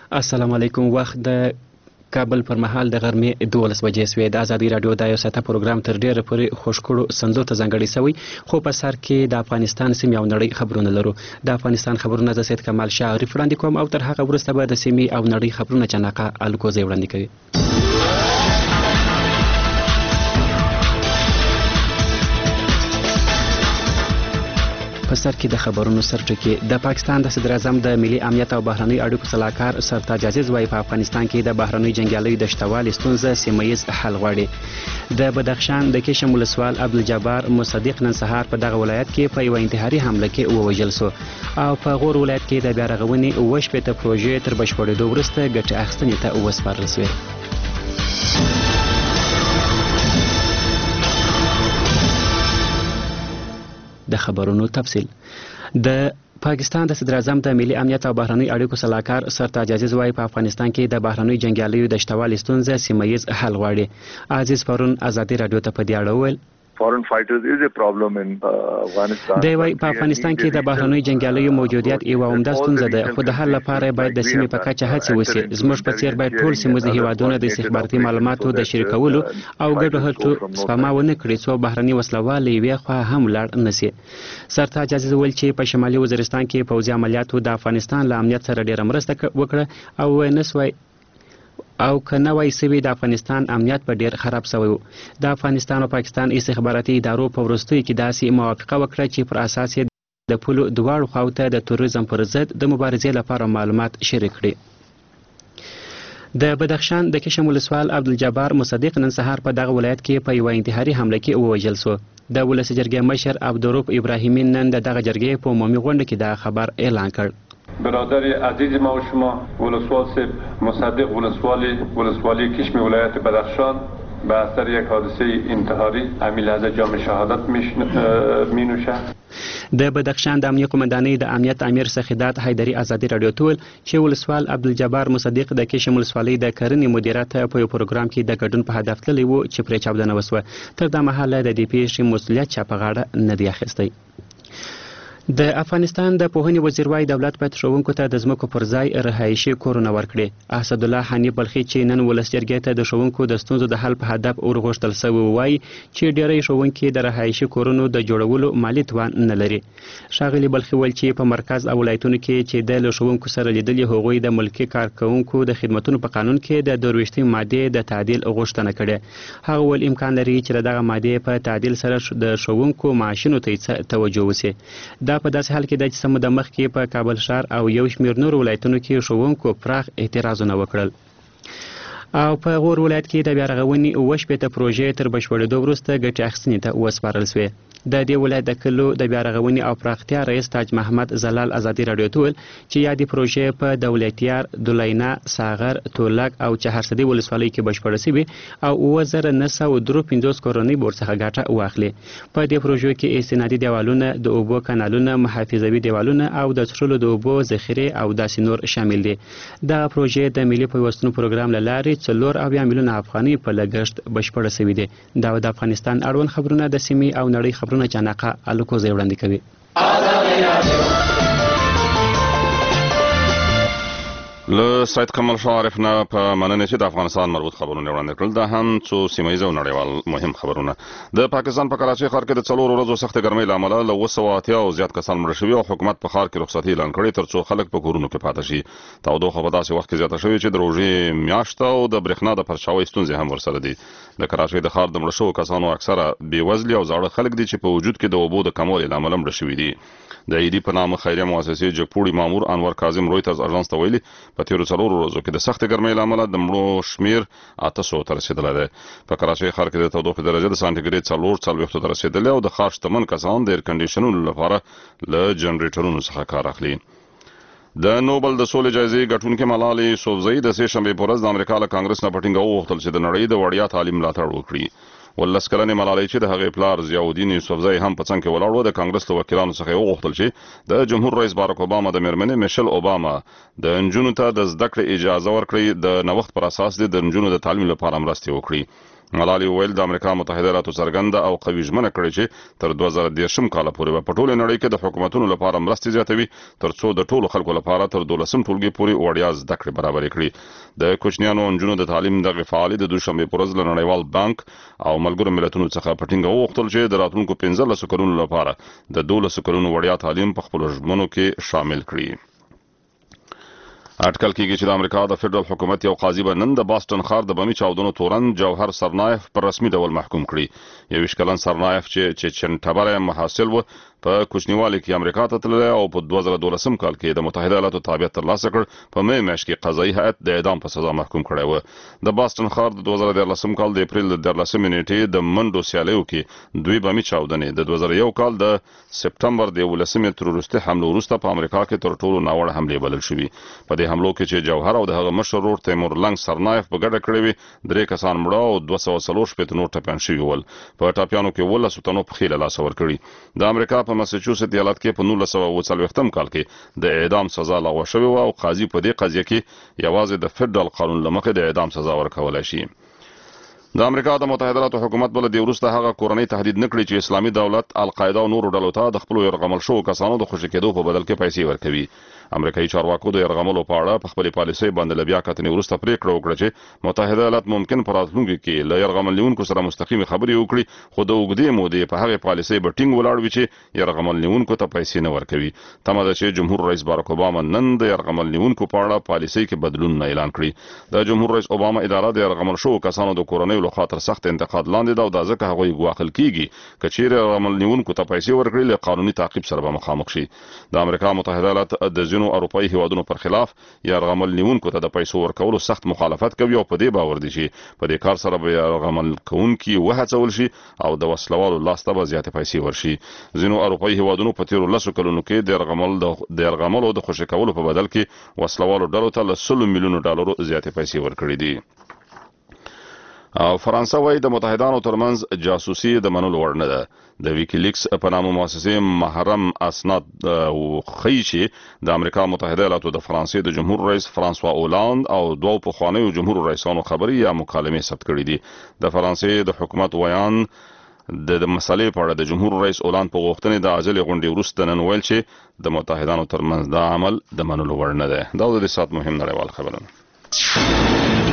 السلام علیکم. وخت د کابل پر مهال د غرمې 12 بجې سوې. د ازادي رادیو د یو ساعته پروګرام تر ډیره پورې خوشکړو سندو ته ځانګړی سوی، خو په سر کې د افغانستان سیمې او نړۍ خبرونه لرو. د افغانستان خبرونه د سید کمال شاه عارف وړاندې کوم او تر هغه وروسته به د سیمې او نړۍ خبرونه جناقه الکوزی وړاندې کوي. په سر کې د خبرونو سرټکی. د پاکستان د صدر اعظم د ملي امنیت او بهرنۍ اړیکو صلاحکار سرتاج عزیز وايي په افغانستان کې د بهرنۍ جنګیالیو د شتوالي ستونزه سیمه‌ییز حل غواړي. د بدخشان د کشم ولسوال عبدالجبار مصدق نن سهار په دغه ولایت کې په یو انتحاري حمله کې ووژل شو او په غور ولایت کې د بیا رغونې 28 پروژې تر بشپړېدو وروسته ګټې اخیستنې ته وسپارل شوې. د خبرونو تفصیل. د پاکستان د صدر اعظم د ملي امنیت او بهرنۍ اړیکو صلاحکار سرتاج عزیز وايي په افغانستان کې د بهرنۍ جنګیالیو د شتوالي ستونزه سیمه‌ییز حل غواړي. عزیز پرون ازادي رادیو ته په دې اړه وویل foreign fighters is a problem in Afghanistan. دی وايي په افغانستان کې د بهرنۍ جنګیالیو موجودیت یو عمده ستونزه ده، خو د حل لپاره باید د سیمې په کچه هڅې وشي. زموږ په څیر باید ټول سیمه هیوادونه د استخباراتي معلوماتو د شریکولو او ګډو هڅو سپما ونه کړي څو بهرني وسلوال یوې خوا هم لاړ نشي. سرتاج عزیز ویل چې په شمالي وزیرستان کې پوځي عملیاتو د افغانستان له امنیت سره ډیره مرسته وکړه او نسوي او کنه وای سوي د افغانستان امنیت په ډیر خراب شوی. د افغانستان او پاکستان استخباراتي ادارو په وروستیو کې داسې موافقه وکړه چې پر اساس یې د پولو دواړو خواو ته د تروریزم پر ضد د مبارزې لپاره معلومات شریک کړي. د بدخشان د کشم ولسوال عبدالجبار مصدق نن سهار په دغه ولایت کې په یو انتحاري حمله کې ووژل شو. د ولس جرګې مشر عبدالرؤف ابراهیمی نن دغه جرګې په عمومي غونډه کې دا خبر اعلان کړ. برادر عزیز ما و شما ولسوال صاحب مصدق ولسوالی کشم ولایت بدخشان به اثر یک حادثه انتحاری همین لحظه جام شهادت می نوشد. د بدخشان د امنیت قومندانۍ د امنیت امیر سخیدات حیدری ازادي رادیو ته ویل چې ولسوال عبدالجبار مصدق د کشم ولسوالۍ د کرنې مدیریت په یو پروګرام کې د ګډون په هدف تللی و چې پرې چاودنه وسوه. تر دا مهاله د دې پیښې مسؤلیت چا په غاړه نه دی اخیستی. د افغانستان د پوهنې وزیر وايي دولت باید ښوونکو ته د ځمکو پر ځای رهایشي کورونه ورکړي. اسد الله حنیف بلخي چې نن ولس جرګې ته د ښوونکو د ستونزو د حل په هدف ورغوښتل شوی وایي چې ډېری ښوونکي د رهایشي کورونو د جوړولو مالي توان نه لري. ښاغلي بلخي ویل چې په مرکز او ولایتونو کې چې د له ښوونکو سره لیدلي هغوی د ملکي کارکوونکو د خدمتونو په قانون کې د 22 مادې د تعدیل غوښتنه کړې. هغه ول امکان لري چې دغه مادې په تعدیل سره د ښوونکو معاشونو ته توجه وشي. دا په داسې حال کې د چې سمه د مخ کې په کابل ښار او یو شمېر نورو ولایتونو کې ښوونکو پراخ اعتراضونه وکړل. او په غور ولایت کې د بیا رغونې 28 پروژې تر بشپړېدو وروسته ګټې اخیستنې ته وسپارل شوې. د دې ولایت د کلو د بیا رغونې او پراختیا رئیس تاج محمد زلال ازادي رادیو ته ویل چې یادې پروژې په دولتیار، دلینا، ساغر، تولک او چهارسدي ولسوالۍ کې بشپړه شوې او 2953 کورنۍ به ورڅخه ګټه واخلي. په دې پروژو کې استنادي دیوالونه، د اوبو کانالونه، محافظوي دیوالونه او د څښلو د اوبو ذخیرې او داسې نور شامل دي. دا پروژې د ملي پیوستون پروګرام له لارې 4 میلیونه افغانۍ په لګښت بشپړه شوې دي. دا د افغانستان اړوند خبرونه د سیمې او نړۍ خبرونه جناقه الکوزی وړاندې کوي. له سید کمال شاه عارف نه په مننه چې د افغانستان مربوط خبرونه وړاندې کړل. دا هم څو سیمه‌ییز او نړیوال مهم خبرونه. د پاکستان په کراچۍ ښار کې د 4 ورځو سخت ګرمۍ له امله له 280 او زیات کسان مړه شوي او حکومت په ښار کې رخصتي اعلان کړې ترڅو خلک په کورونو کې پاتې شي. تودوخه په داسې وخت کې زیاته شوې چې د روژې میاشت او د برېښنا د پرچاوۍ ستونزې هم ورسره دي. د کراچۍ د ښار د مړه شوو کسانو اکثره بېوزلي او زاړه خلک دي چې په وجود کې د اوبو د کموالي له امله مړه شوي دي. د ایدي په نامه خیریه مؤسسې جګپوړي مامور انور کاظم رویترز اژانس ته ویلي په تیرو 4 ورځو کې د سخت ګرمۍ له امله د مړو شمیر 800 ته رسېدلی دی. په کراچۍ ښار کې د تودوخې درجه د سانتیګریډ 440 ته رسېدلې او د ښار شتمن کسان د ایر کنډیشنونو لپاره له جنریټرونو څخه کار اخلي. د نوبل د سولې جایزې ګټونکې ملالۍ یوسفزۍ د سې شنبې په ورځ د امریکا له کانګرس نه په ټینګه وغوښتل چې د نړۍ د وړیا تعلیم ملاتړ وکړي. 19 کلنې ملالۍ چې د هغې پلار ضیاءالدین یوسفزۍ هم په څنګ کې ولاړ و د کانګرس له وکیلانو څخه یې وغوښتل چې د جمهور رئیس باراک اوباما د مېرمنې میشل اوباما د نجونو ته د زده کړې اجازه ورکړي، د نوښت پر اساس د نجونو د تعلیم لپاره مرستې وکړي. ملالي ویل د امریکا متحده ایالاتو څرګنده او قوي ژمنه کړې چې تر 2030 کال پورې په ټوله نړۍ کې د حکومتونو لپاره مرستې زیاتوي ترڅو د ټولو خلکو لپاره تر 12 ټولګي پورې وړیا زده کړې برابر کړي. د کوچنیانو او نجونو د تعلیم دغه فعالیت د دوشنبه پر ورځ له نړیوال بانک او ملګرو ملتونو څخه په ټینګه وغوښتل چې د راتلونکو 15 کلونو لپاره د 12 کلونو وړیا تعلیم په خپل ژمنو کې شامل کړي. اټکل کېږي چې د امریکا د فدرال حکومت یو قاضي به نن د باستن ښار د بمي چاودنو تورن جوهر سرنایف پر رسمي ډول محکوم کړي. 21 کلن سرنایف چې چچن ټبره محاصل و په کوچنیوالي کې امریکا ته تللی او په 2012 کال کې د متحده ایالاتو تابعیت ترلاسه کړ. په مې میاشت کې قضایي هیئت د اعدام په سزا محکوم کړی و. د باستن ښار د 2013 کال د اپریل د 14 نیټې د منډو سیالیو کې دوی بمي چاودنې د 2001 کال د سپټمبر د 11 تروریستي حملو وروسته په امریکا کې تر ټولو ناوړه حملې بلل شوې. په دې حملو کې چې جوهر او د هغه مشر ورور تیمور لنګ سرنایف په ګډه کړې وي 3 کسان مړه او 240 نور ټپیان شوي ول. په ټاپیانو کې 19 تنو په خېله لاس ورکړي. د امریکا په ماساچوسټ ایالت کې په 1940 کال کې د اعدام سزا لغوه شوې و او قاضي په دې قضیه کې یوازې د فدرال قانون لمخې د اعدام سزا ورکولای شي. د امریکا د متحده ایالاتو حکومت بل د وروسته هغه کورنۍ تهدید نکړي چې اسلامي دولت القاعده او نورو ډلو ته د خپل يرغمل شو کسانو د خوشی کېدو په بدل کې پیسې ورکوي. امریکایي چارواکو د يرغملو په اړه په خپل پالیسۍ باندې بیا کتنې وروسته پریکړه وکړه چې متحده ایالات ممکن په راتلونکي کې له يرغملونکو سره مستقیم خبرې وکړي خو د اوږدې مودې په هغه پالیسۍ به ټینګ ولاړ وي چې يرغملونکو ته پیسې نه ورکوي. تمه ده چې جمهور رئیس باراک اوباما نن د يرغملونکو په اړه پالیسۍ کې بدلون اعلان کړي. د جمهور رئیس اوباما اداره د يرغمل شو کسانو د کورنۍ له خاطر سخت انتقاد لاندې ده او دا ځکه هغوی ګواښل کیږي چې چیرې يرغملونکو ته پیسې ورکړي له قانوني تعقیب سره به مخامخ شي. د امریکا متحده ایالات د ځینو اروپایي هیوادونو پر خلاف يرغمل نیونکو ته د پیسو ورکولو سخت مخالفت کوي او په دې باور دي چې په دې کار سره به يرغمل کوونکي وهڅول شي او د وسلوالو لاسته به زیاتې پیسې ورشي. ځینو اروپایي هیوادونو په تیرو 10 کلونو کې د يرغملو د خوشی کولو په بدل کې وسلوالو ډلو ته له $100 ملیون زیاتې پیسې ورکړي دي. او فرانسه وايي د متحدانو ترمنځ جاسوسي د منلو وړ نه ده. د ویکیلیکس په نامه مؤسسې محرم اسناد ښیي چې د امریکا متحده ایالاتو د فرانسې د جمهور رئیس فرانسوا اولاند او دوه پخوانیو جمهور رئیسانو خبري یا مکالمې ثبت کړي دي. د فرانسې د حکومت ویان د مسلې په اړه د جمهور رئیس اولاند په غوښتنې د عاجل غونډې وروسته نن ویل چې د متحدانو ترمنځ دا عمل د منلو وړ نه ده. دا د سات مهم نړیوال خبرونه.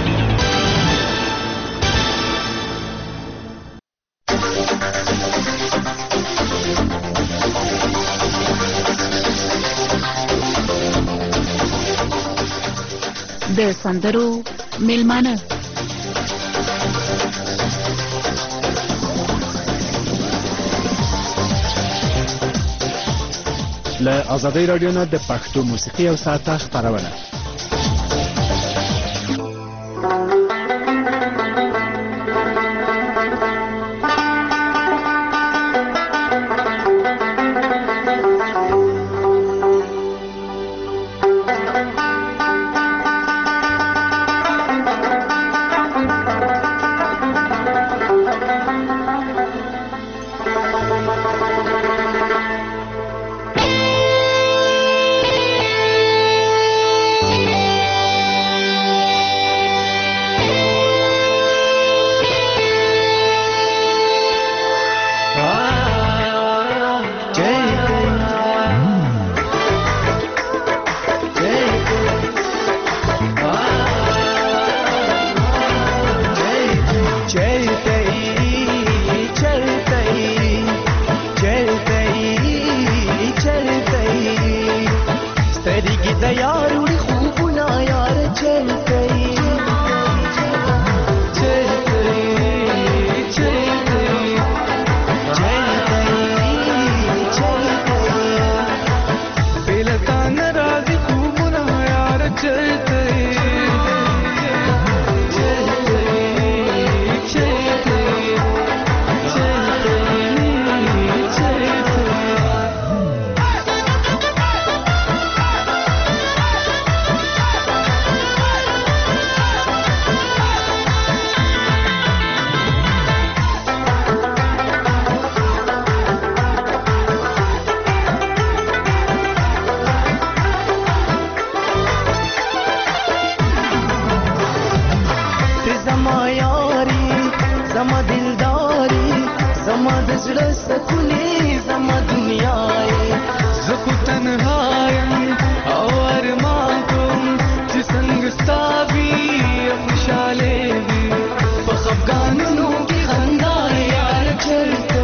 د سندرو میلمانه له آزادۍ رادیو نه د پښتو موسیقي او ساعته خپرونه. زړه سکونې زما دنیا یې زه خو تنها یم او ارمان کوم چې څنګه ستا وي خوشحالې وي په خفګانونو کې خندا یار چرته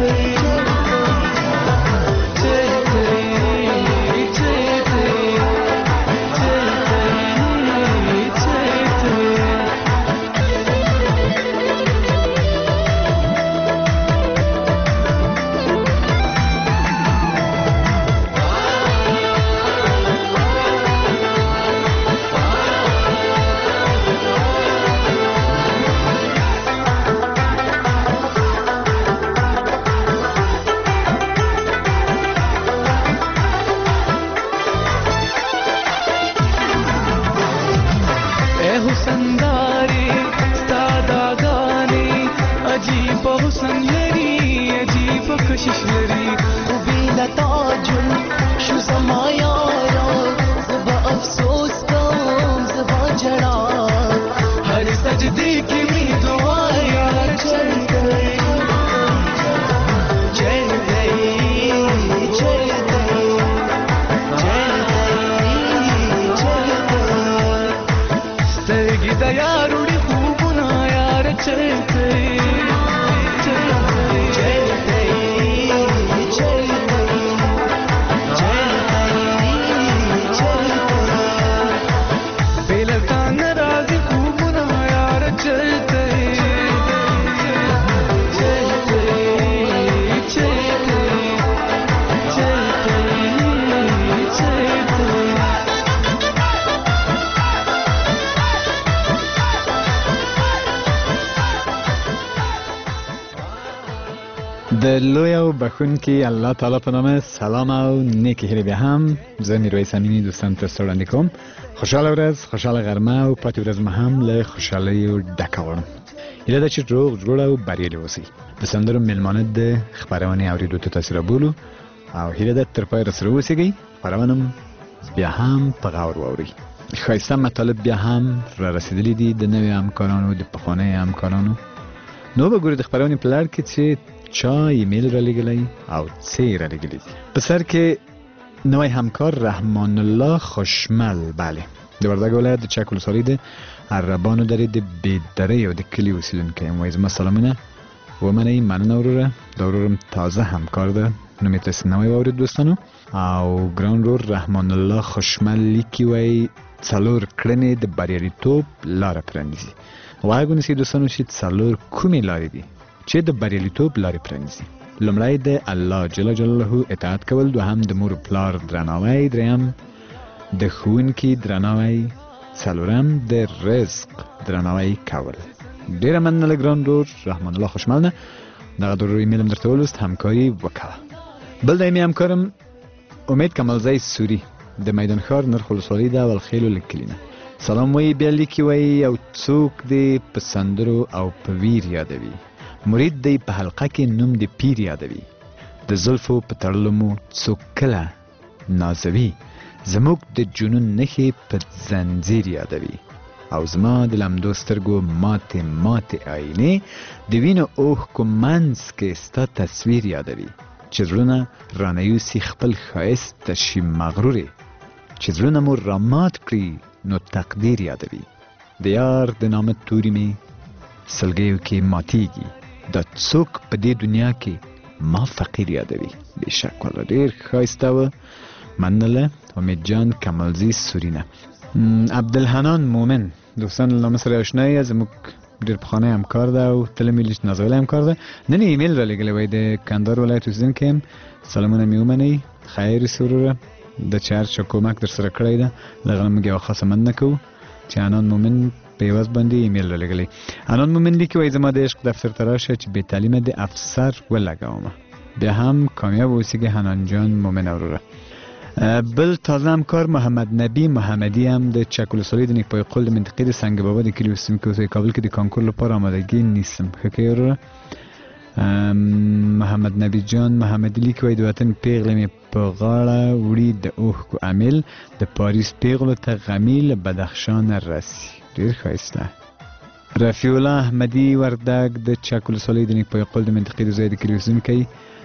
د لوی او بخښونکي الله تعالی په نامه سلام او نیکی هیلې بیا هم زه میرویس امینی دوستان ته وړاندې کوم. خوشحاله ورځ، خوشحاله غرمه او پاتې ورځ مو هم له خوشحالیو ډکه غواړم. هیله ده چې روغ جوړ او بریالي اوسئ. د سندرو میلمانه د خپرونې اورېدو ته تاسې رابولو او هیله ده تر پایه راسره اوسیږئ. خپرونه بیا هم په غور واورئ. ښایسته مطالب بیا هم را رسېدلي دي د نویو همکارانو د پخوانیو همکارانو. نو به ګورو د خپرونې په لړ کې چې چا ایمیل را لګلی او څه را لګلی دي. په سر کې نوی همکار رحمان الله خوشمل، بله، د وردګ ولایت د چک ولسوالۍ د عربانو درې د بیدرې او د کلي اوسیدونکی یم. وایي زما سلامونه ومنئ. مننه وروره. دا ورورم تازه همکار ده، نوم یې تاسې نوی واورید دوستانو. او ګران ورور رحمان الله خوشمل لیکي، وایي 4 کړنې د بریالیتوب لاره پرانیزي. غوږ ونیسئ دوستانو چې 4 کومې لارې دي چې د بریالیتوب لارې پرانیزي. لومړی د الله جل جلاله اطاعت کول، دوهم د مور پلار درناوی، دریم د ښوونکي درناوی، څلورم د رزق درناوی کول. ډیره مننه له ګران ورور رحمان الله خوشمل نه. دغه د ورور ایمیل هم درته ولوست، همکاري وکړه. بل دایمي همکارم امید کمالزی سوری د میدان ښار نرخ ولسوالۍ د اولخیلو له کلي نه. سلام وایي، بیا لیکي وایي او څوک دې په سندرو او په ویر یادوي، مرید دی په حلقه کې نوم د پیر یادوي، د زلفو په تړلو مو څوک کله نازوي، زموږ د جنون نښې په زنځیر یادوي، او زما د لمدو سترګو ماتې ماتې آینې د وینو اوښکو منځ کې ستا تصویر یادوي، چې زړونه رانه یوسي خپل ښایست ته شي مغرورې، چې زړونه مو رامات کړي نو تقدیر یادوي، د یار د نامه توري مې سلګیو کې ماتیږي، دا څوک په دې دنیا کې ما فقیر یادوي. بېشک والله ډېر ښایسته وه. مننه امید جان کمالزی سورینه. عبدالحنان مومن دوستان له نامه سره آشنا یې، زموږ ډېر پخوانی همکار ده او تل مې نازولی همکار ده. نن یې ایمیل را لېږلی وایي د کندهار ولایت اوسېدونکی یم. سلامونه مې ومنئ، خیر اوسې وروره. د چې هر چا کومک در سره کړی ده له هغه موږ یوه خاصه مننه کوو چې انان مومن په عوض باندې ایمیل را لګلی. انان مومن لیکي وایي زما د عشق دفتر ته راشه چې بې تعلیمه د افسر ولګومه. بیا هم کامیاب اوسیږي حنان جان مومن وروره. بل تازه همکار محمد نبی محمدی هم د چک ولسوالۍ د نیکپای قول د منطقې د سنگ بابا د کلي اوسېدونکی اوسي. کابل کې د کانکور لپاره آمادګي نیسم. ښه کوې وروره. محمد نبی جان محمدی لیکي وایي د وطن پیغله مې په غاړه وړي د اوښکو امیل، د پاریس پیغلو ته غمي له بدخشانه رسي. ډېر ښایسته. رفیع الله احمدي وردګ د چک ولسوالۍ د نیکپای قول د منطقې د ځای د کلي اوسېدونکی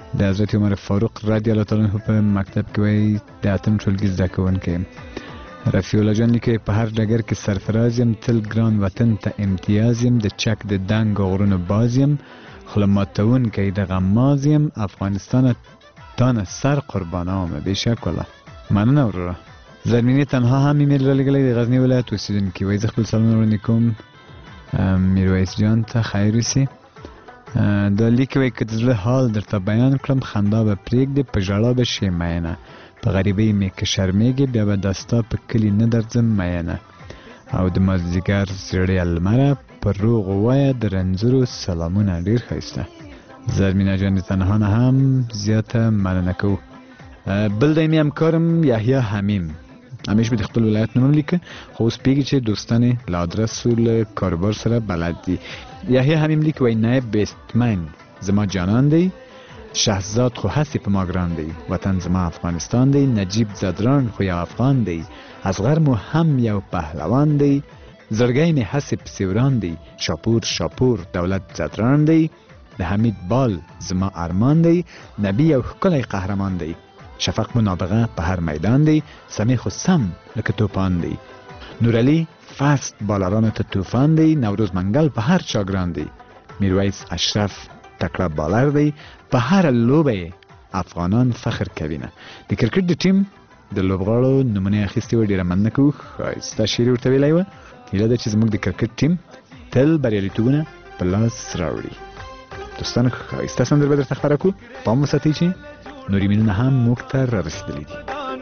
د حضرت عمر فاروق رضی الله تعالی عنہ په مکتب کې وای د اتم ټولګي زده کوونکی رفیع الله جان لیکي په هر ډګر کې سرفراز یم، تل ګران وطن ته امتیاز یم، د چک د دنګ غرونو باز یم، خوله ماتونکی د غماز یم، افغانستان تانه سر قربانام. بېشک والله مننه وروره. زرمینې تنها هم ایمیل رالیږلی د غزني ولایت اوسېدونکي وایي زه خپل سلامونه وړاندې کوم میرویس جان ته خیر وسي. دا لیک وایي که د زړه حال درته بیان کړم خندا به پرېږدې په ژړا به شې مینه، په غریبۍ مې که شرمېږې بیا به دا ستا په کلي نه درځم مینه، او د مازدیګر زړې لمره پر روغ ووایه د رنځورو سلامونه. ډېر ښایسته. زرمینه جان تنها نه هم زیاته مننه کوو. بل دایمي همکارم یحیی حمیم همیشه به د خپل ولایت نوم لیکه، خو اوس پیږي چې دوستان له ادرسو له کاروبار سره بلد دي. یحیی حمیم لیک وایي نایب بیستمن زما جانان دی، شهزاد خو هستی په ما ګران دی، وطن زما افغانستان دی، نجیب زدران خو یو افغان دی، اصغر مو هم یو پهلوان دی، زړګی مې هسې پسې وران دی، شاپور شاپور دولت زدران دی، د حمید بال زما ارمان دی، نبی یو ښکلی قهرمان دی، شفق مو نابغه په هر میدان دی، سمی خو سم لکه توپان دی، نورعلی فست بالرانو ته طوفان دی، نوروز منګل په هر چا ګران دی، میرویس اشرف تکړه بالر دی، په هر لوبه افغانان فخر کوینه. د کرکټ د ټیم د لوبغاړو نمونه اخیستې و، ډېره مننه کوو. ښایسته شعر ورته ویلی و. هیله ده چې زموږ د کرکټ ټیم تل بریالیتوبونه په لاس راوړي. دوستانو ښایسته سندرې به درته خپره کړو. پام وساتئ چې نورې مینونه هم موږ ته رارسېدلي دي.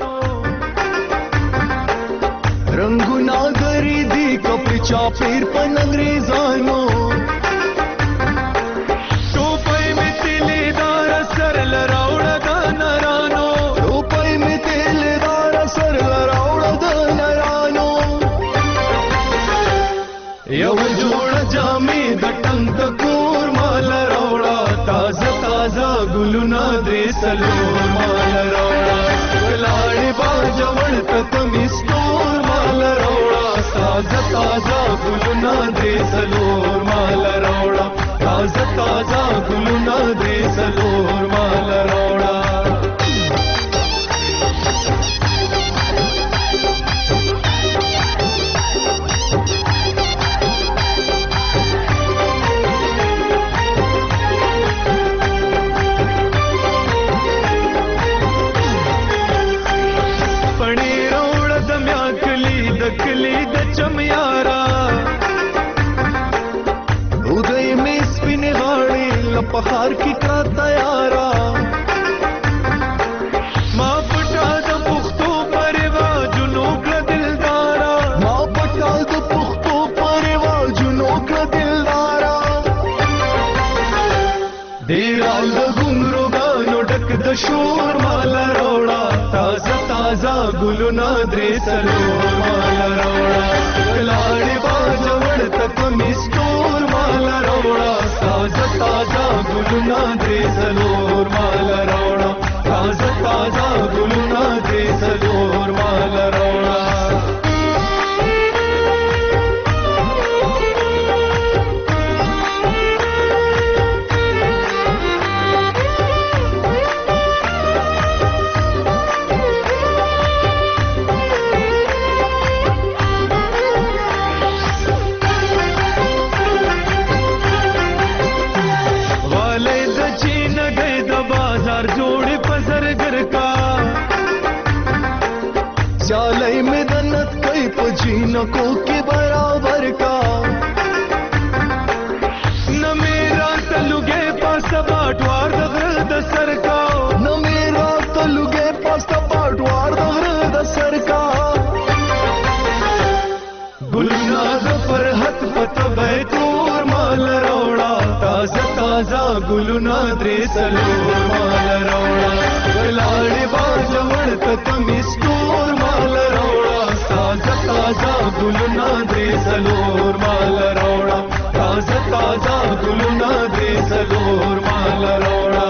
رنگونه غری دی کپړې چاپېر په انګریزانو، ټوپۍ مې تیلېدار سر لراوړه د نرانو، ټوپۍ مې تیلېدار سر لراوړه د نرانو، یو جوړه جامې د ټنګ د کور مال راوړه، تازه تازه ګلونه درې څلور مال راوړه، ولاړې باجوړ ته کمیستور مال راوړه، تازه تازه ګلونه درې څلور مال راوړه، تازه تازه ګلونه درې څلور مال راوړه. کلی د چمیارا اودای می سپینې غاړې لپهار کی کا تیارا، ما پټا د پښتو پرواجونو کړه دلدارا، ما پټا د پښتو پرواجونو کړه دلدارا، ډېر د ګونګروګانو ډک د شور مال راوړه، تازه تازه ګلونه درې څلور مال راوړه، لاړې باجوړ ته کمیستور مال راوړه، تازه تازه ګلونه درې څلور مال راوړه، تازه تازه ګلونه درې څلور مال راوړه. चालई में दन्नत कई पजीनकों के बराबर का, न मेरा तलुगे पास बाटवार दगर द सर का, न मेरा तलुगे पास बाटवार दगर द सर का, गुलना द फरहत पत बैतूर माल रोड़ा, ताजा ताजा गुलना द्रे सलूर माल रोड़ा, लाड़ी बाजवड़ तक मिस्तूर माल रोड़ा, ताजा ताजा गुलना द्रे सलूर माल रोड़ा, ताजा ताजा गुलना द्रे सलूर माल रोड़ा.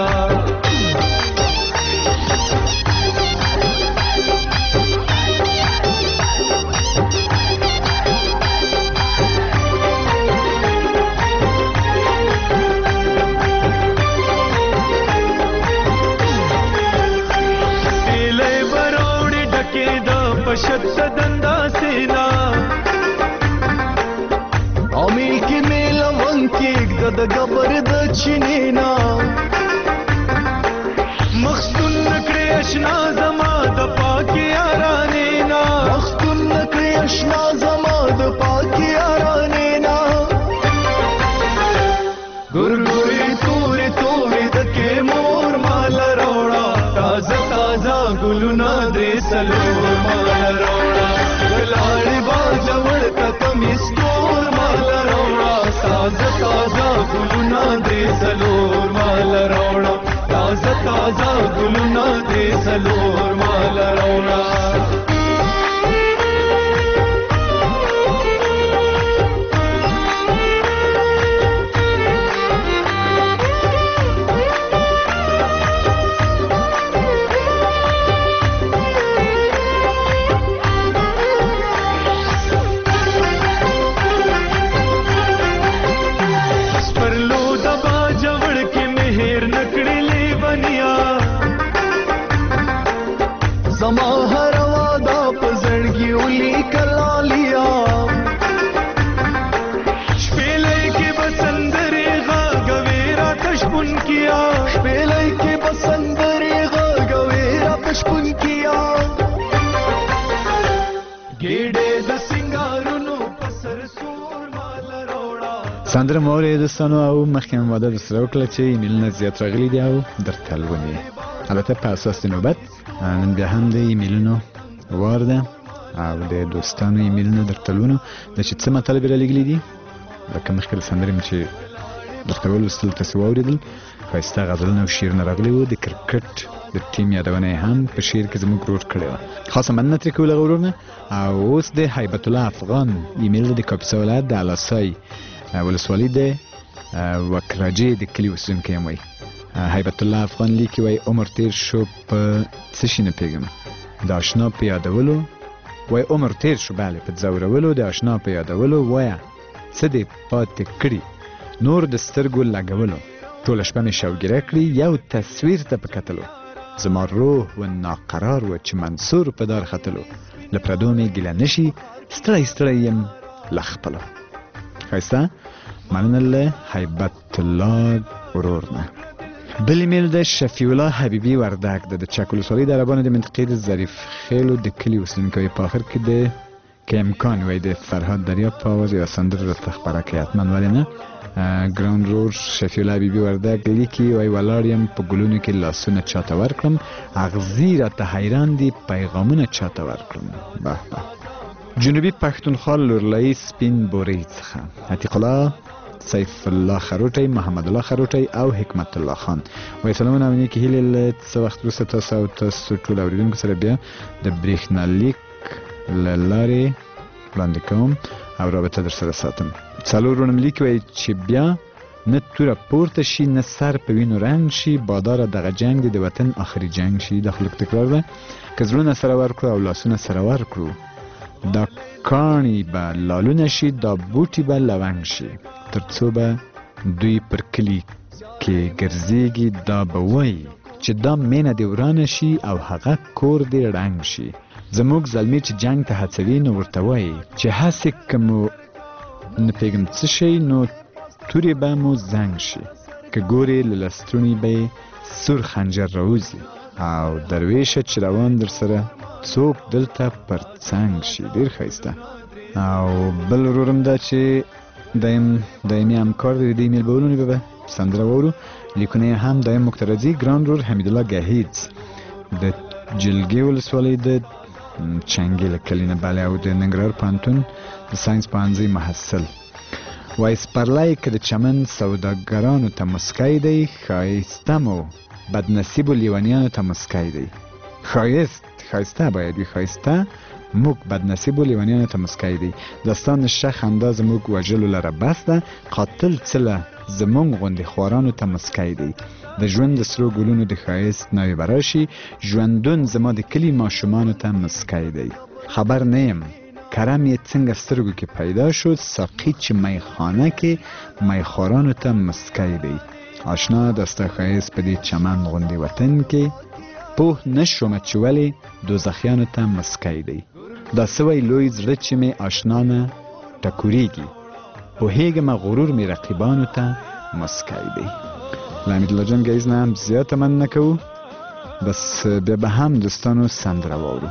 وحشت دندا سینا امیل کی میلا ونکیک د گبر د چینینا مخستون نکړې اشنا زما د پاکي یارانینا مخستون نکړې اشنا زما د پاکي یارانینا ګورګوري توري توري د کې مور مال روړا تازه تازه ګلونه دې سلور مال روړا ګلاړي باجوړ ته کمیس تور مال روړا تازه تازه ګلونه دې سلور مال روړا تازه تازه ګلونه دې سلور مال روړا زما هر وادا پزړګي ولي کلالیا شپېلې کې بسندرې غاګويرا تشپون کیا شپېلې کې بسندرې غاګويرا تشپون کیا ګېډې د سنگارونو پسر سور مال روړا سندره مورې دوستانو او مخکې هم واده درسره وکړه چې ایمیلونه زیات راغلي دي او درته لولي البته په اساس د نوبت نن بیا هم د ایمیلونو وار ده او د دوستانو ایمیلونه درته لولو د چې څه مطالب یې رالیږلي دي لکه مخکې د سندرې مې چې درته ولوستل تاسې واورېدل ښایسته غزلونه او شعرونه راغلي وو د کرکټ د ټیم یادونه یې هم په شعر کې زموږ ورور کړې وه خاصه مننه ترې کوو له غرور نه او اوس د هیبت الله افغان ایمیل د کاپیسا ولایت د علاسای ولسوالي د وکراجې د کلي اوسېدونکی یم وایي هیبت الله افغان لیکي وای عمر تیر شو په څه شي نه پوهېږم د اشنا په یادولو وای عمر تیر شو بله په ځورولو د اشنا په یادولو وایه څه دې پاتې کړي نور د سترګو لګولو ټوله شپه مې شوګیره کړي یو تصویر ته په کتلو زما روح و ناقرار و چې منصور په دار ختلو له پردو مې ګیله نشي ستړی ستړی یم له خپلو ښایسته مننه له هیبت الله ورور نه بل ایمیل د شفیع الله حبیبي وردک د چک ولسوالۍ د عربانو د منطقې د ظریف خیلو د کلي اوسېدونکی په آخر کې د که امکان وای د فرهاد دریاب په آواز یوه سندره راته خپره کړي حتما ولې نه ګران رور شفیع الله حبیبي وردک لیکي وای ولاړ یم په ګلونو کې لاسونه چاته ورکړم اغزي راته حیران دي پیغامونه چاته ورکړم به به جنوبي پښتونخوا لورلایي سپین بورې څخه عتیق الله سیف الله خروټی محمد الله خروټی او حکمت الله خان وای سلامونه او نیکې هیلې له څه وخت وروسته تاسو او تاسو ټول اورېدونکو سره بیا د برېښنالیک له لارې وړاندې کوم او رابطه در سره ساتم څلور وړم لیک وای چې بیا نه توره پورته شي نه سر په وینو رنګ شي باداره دغه جنگ د وطن آخري جنگ شي دا خلک تکرار ده که زړونه سره ورکړو او لاسونه سره ورکړو دا کاڼي به لالونه شي دا بوټي به لونګ شي تر څو به دوی پر کلي کې ګرځېږي دا به وایي چې دا مینه دې ورانه شي او هغه کور دې ړنګ شي زموږ زلمي چې جنګ ته هڅوي نو ورته وایي چې هسې که مو نه پوهېږم څه شی نو تورې به مو زنګ شي که ګورې له لستوڼي به یې سور خنجر راوځي او درویشه چې روان در سره څوک دلته پر څنګ شي ډېر ښایسته او بل ورورم دا چې دایمي همکار دی د ایمیل بولونې به سندره واورو لیکونه یې هم دایم موږ ته راځي ګران رور حمیدالله ګهیځ د جلګې ولسوالۍ د چنګې له کلي نه بله او د ننګرهار پوهنتون د ساینس پوهنځۍ محصل وایي سپرلی که د چمن سوداګرانو ته مسکی دی ښایسته مو بدنصیبو لیونیانو ته مسکی دی ښایسته باید وي ښایسته موږ بدنصیبو لیونیانو ته مسکی دی داستان شه خندا زموږ وژلو لره بس ده قاتل څه له زموږ غوندې خوارانو ته مسکی دی د ژوند د سرو ګلونو د ښایست ناوې به راشي ژوندون زما د کلي ماشومانو ته مسکی دی خبر نه یم کرم یې څنګه سترګو کې پیدا شد ساقي چې میخانه کې میخوارانو ته مسکی دی آشنا د ستا ښایست په دې چمن غوندې وطن کې پوه نه شومه چې ولې دوزخیانو ته مسکی دی دا سوی لوی زړه چې مې آشنا نه ټکورېږي پوهېږمه غرور مې رقیبانو ته مسکی دی. له حمیدالله جان ګیز نه هم زیاته مننه کوو. بس بیا به هم دوستانو سندره واورو.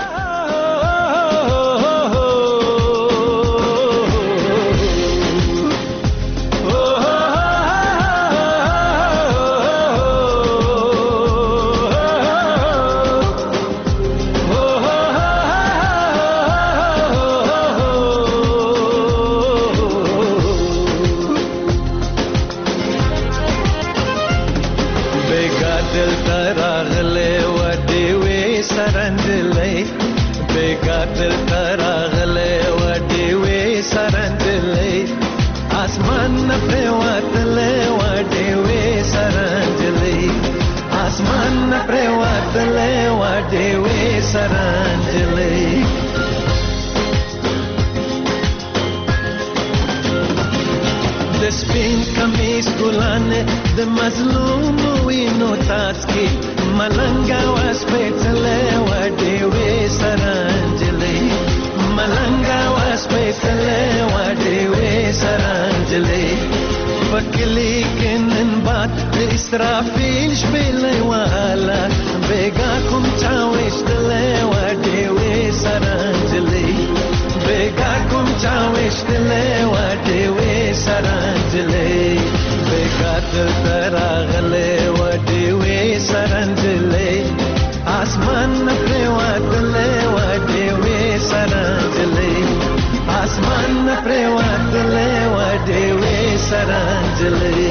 د سپین کمیس ګلانه د مظلوم وینو تاس کې ملنګا واس پېڅلې وډې وې سرانجلې ملنګا واس پېڅلې وډې وې سرانجلې پکلی کې نن باد د اسرافیل شپېلې والا بیگا کوم چا وشتلې وډې وې سرانجلې بیگا کوم چا وشتلې وډې وې سرانجلې بیگا دلته راغلې وډې وې سرانجلې آسمان نه پرېوتلې وډې وې سرانجلې آسمان نه پرېوتلې وډې وې سرانجلې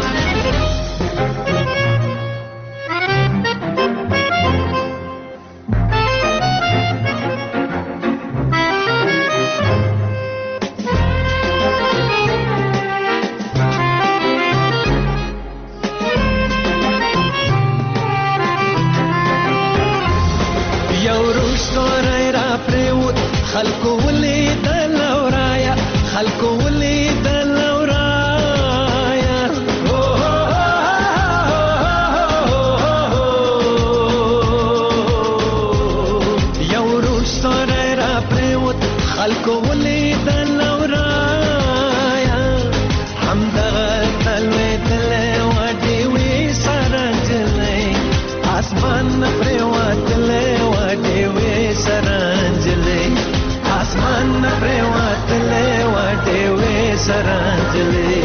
خلکو ولیدل ورایا خلکو ولیدل ورایا یو روش سره را پریوت خلکو ولیدل ورایا همدغه تلویدل وډې وې سرانجلې آسمان نه پریوتل وډې وې سرانجلې آسمان نه پرېوتلې وډې وې سرانجلې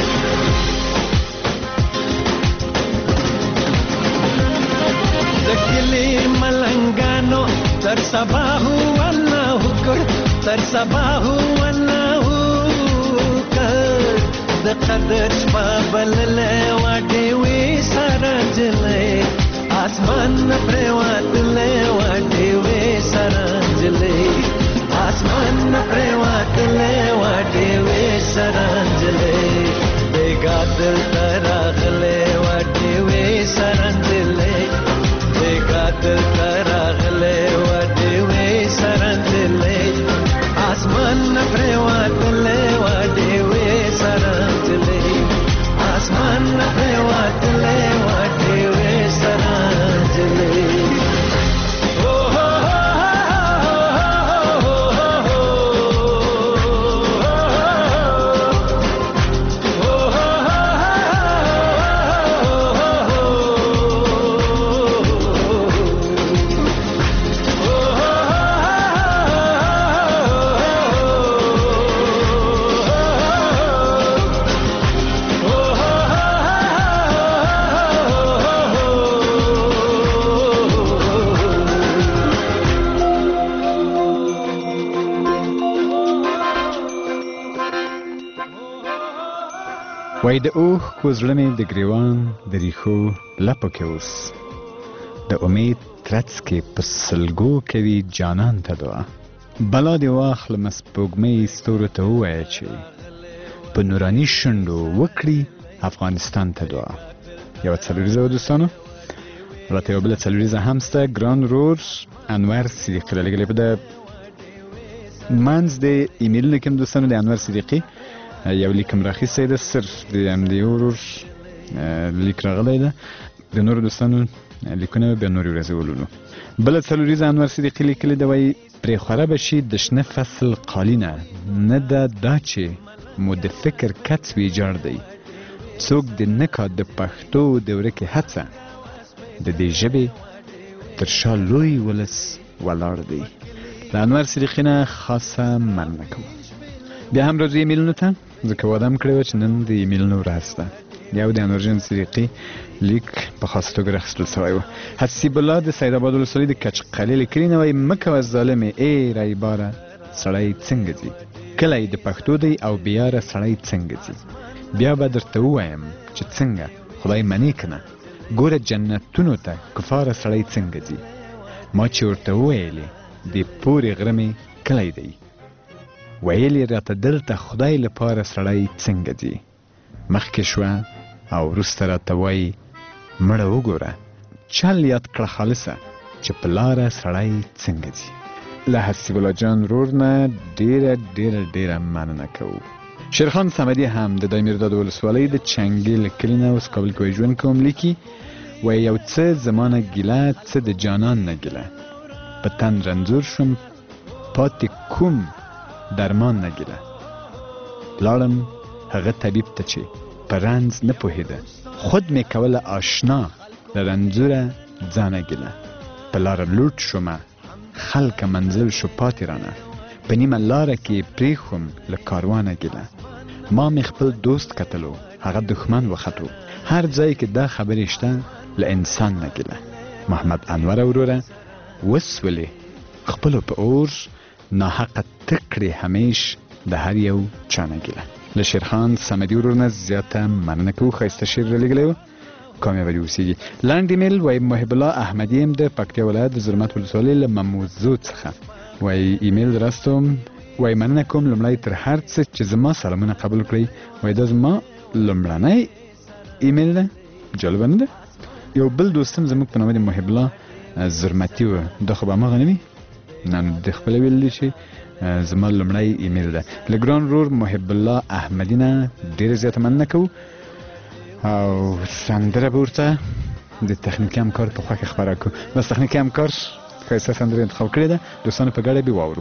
د کلي ملنګانو تر سبا الله کړ تر سبا الله کړ د قدر شپه بللې وډې وې سرانجلې آسمان نه پرېوتلې وډې وې سرانجلې آسمان نه پرېوتلې وډې وې سرانجلې بیګا دلته راغلې وډې وې سرانجلې بیګا دلته راغلې وډې وې سرانجلې آسمان نه پرېوتلې وډې وې سرانجلې آسمان نه پرېوتلې وډې وې سرانجلې وای د اوښ کو زړه مې د ګریوان د ریښو لپو کې اوس د امید ترڅکې په سلګو کوي جانان ته دعا بلا دې واخلمه سپوږمۍ ستورو ته ووایه چې په نوراني شونډو وکړي افغانستان ته دعا. یوه څلوریزه وه دوستانو، راته یوه بله څلوریزه هم شته. ګران رور انور صدیقي رالیږلې په د منځ د ایمیلونو کې هم دوستانو د انور صدیقي یو لیک هم راخیستی ده، صرف د همدې ورور لیک راغلی ده. د نورو دوستانو لیکونه بیا نورې ورځې ولولو. بله څلوریزه انور صدیقي لیکلې ده، وایي پرې خوره به شي د شنه فصل قالینه، نه ده دا چې مو د فکر کڅ ویجاړ دی، څوک د نکا د پښتو د ورکې هڅه، د دې ژبې تر شا لوی ولس ولاړ دی. د انور صدیقي نه خاصه مننه کوم. بیا هم راځو ایمیلونو ته، ځکه واده م کړی وه چې نن د ایمیلونو ورځ ده. یو د انورجن صدیقي لیک په خاصه توګه راخیستل سوی و. حسیب الله د سید آباد ولسوالۍ د کچقلې لیکلي نه، وایي مه کوه ظالمې ای رایباره سړی څنګه ځي، کلی د پښتو دی او بیاره سړی څنګه ځي، بیا به درته ووایم چې څنګه خدای منې که نه، ګوره جنتونو ته کفاره سړی څنګه ځي، ما چې ورته وویلې د پورې غره مې کلی دی، ویلې راته دلته خدای لپاره سړی څنګه ځي، مخکې شوه او وروسته راته وایي مړه وګوره چل یاد کړه خالصه چې په لاره سړی څنګه ځي. له حسیب الله جان رور نه ډیره ډیره ډیره مننه کوو. شیرخان صمدي هم د دایمیرداد ولسوالۍ د چنګې له کلي نه اوس کابل کې وایي ژوند کوم لیکي، وایي یو څه زما نه ګیله، څه د جانان نه ګیله، په تن رنځور شوم پاتې کوم درمان نه ګیله، لاړم هغه طبیب ته چې په رنځ نه پوهېده، خود مې کوله آشنا له رنځوره ځانه ګیله، په لاره لوټ شومه خلکه منزل شو پاتې رانه، په نیمه لاره کې پرېښوم له کاروانه ګیله، ما مې خپل دوست کتلو هغه دښمن وختو، هر ځای کې دا خبرې شته له انسان نه ګیله، محمد انور وروره وسولې خپلو په اور ناحقه تکړې همیش د هر یو چا نه ګیله. له شیرخان صمدي ورور نه زیاته مننه کوو، ښایسته شعر رالیږلی و، کامیابه دې اوسېږي. لنډ ایمیل وایي محب الله احمدي یم د پکتیا ولایت د زرمت ولسوالۍ له مموزو څخه، وایي ایمیل راستوم، وایي مننه کوم لومړی تر هر څه چې زما سلامونه قبول کړئ، وایي دا زما لومړنی ایمیل ده، جالبه نه ده. یو بل دوستم زموږ په نامه د محب الله زرمتي و، دا خو به هماغه نه وي، نه د خپله ویلي چې زما لومړی ایمیل ده. له ګران ورور محب الله احمدي نه ډېره زیاته مننه کوو او سندره به ورته د تخنیکي همکار په خوا کې خپره کړو. بس تخنیکي همکار ښایسته سندره انتخاب کړې ده، دوستانو په ګډه به واورو.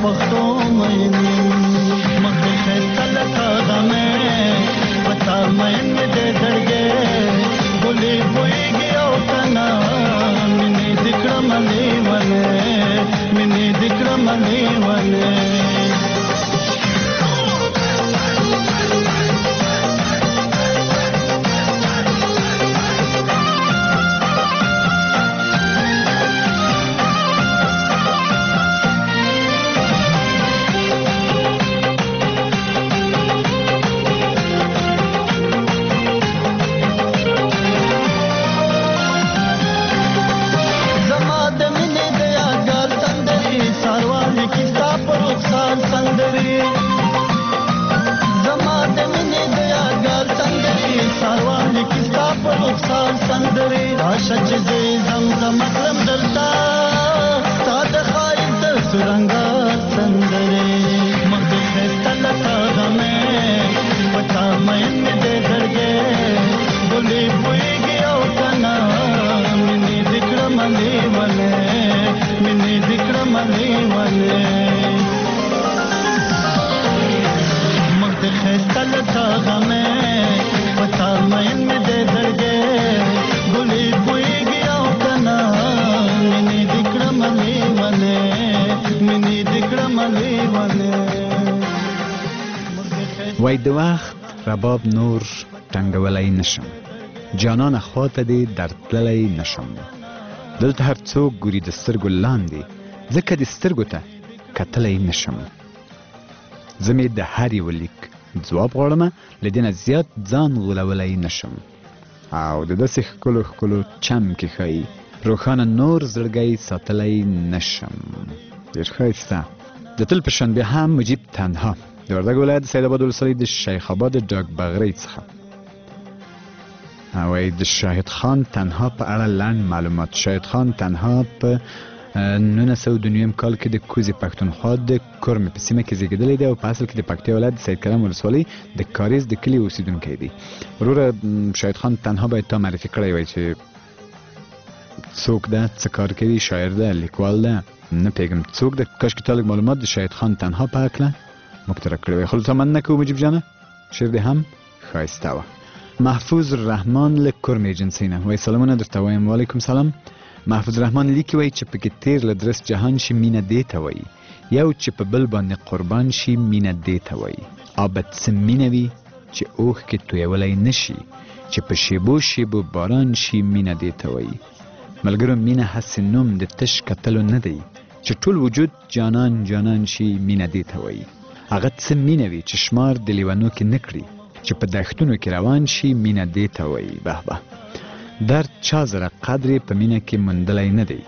پختو مین مخه خستل کاغمه پتا مین دې درګه ګلې پويږي او کنا منې ذکر ملي ونه منې ذکر ملي ونه شچ دې زمزم کرم دلتا ستاد خایب د سرنګا سندره مخ خستل کاغمه پتا مین دې درګه ګلې پويږي او کنا منې ذکر ملي ونه منې ذکر ملي ونه مخ خستل کاغمه پتا مین دې درګه ګلې پويږي او کنا منې ذکر ملي ونه منې ذکر ملي ونه وای د وخت رباب نور ټنګولای نشم جانان خواته دې درتللی نشم دلته هر څوک ګوري د سترګو لاندې ځکه د سترګو ته کتلی نشم زمې د هر یو لیک ځواب غواړم له دې نه زیات ځان غولولی نشم او د داسې ښکلو چم کې ښایي روښانه نور زړګی ساتلی نشم ډېر ښایسته د تل په شان بیا هم مجیب تنها د وردګ ولایت د سیدآباد ولسوالۍ د شیخ آباد ډاک بغرۍ څخه وایي د شاهد خان تنها په اړه لنډ معلومات شاهد خان تنها په 1909 کال کې د کوزې پښتونخوا د کورمې په سیمه کې زیږېدلی دی او په اصل کې د پکتیا ولایت د سید کرم ولسوالۍ د کاریز د کلي اوسیدونکی دی وروره شاهد خان تنها باید تا معرفي کړی وای چې څوک ده څه کار کوي شاعر ده لیکوال ده نه پوهېږم څوک ده کاشکې تا لږ معلومات د شاهد خان تنها په هکله موږ ته راکړی وای خو مننه کوو مجیب جانه شعر دې هم ښایسته وه محفوظ الرحمن له کورمې ایجنسۍ نه وایي سلامونه درته وایم وعلیکم سلام محفوظ الرحمن لیکي وایي چې پکې تیر له درس جهان شي مینه دې ته وایي یو چې په بل باندې قربان شي مینه دې ته وایي آبد څه مینه وي چې اوښکې تویولی نه شي چې په شیبو شیبو باران شي مینه دې ته وایي ملګرو مینه هسې نوم د تش کتلو نه دی چې ټول وجود جانان جانان شي مینه دې ته وایي هغه څه مینه وي چې شمار د لیونو کې نه کړي چې په دښتونو کې روان شي مینه دې ته وایي به به در چا زره قدرې په مینه کې موندلی نه دی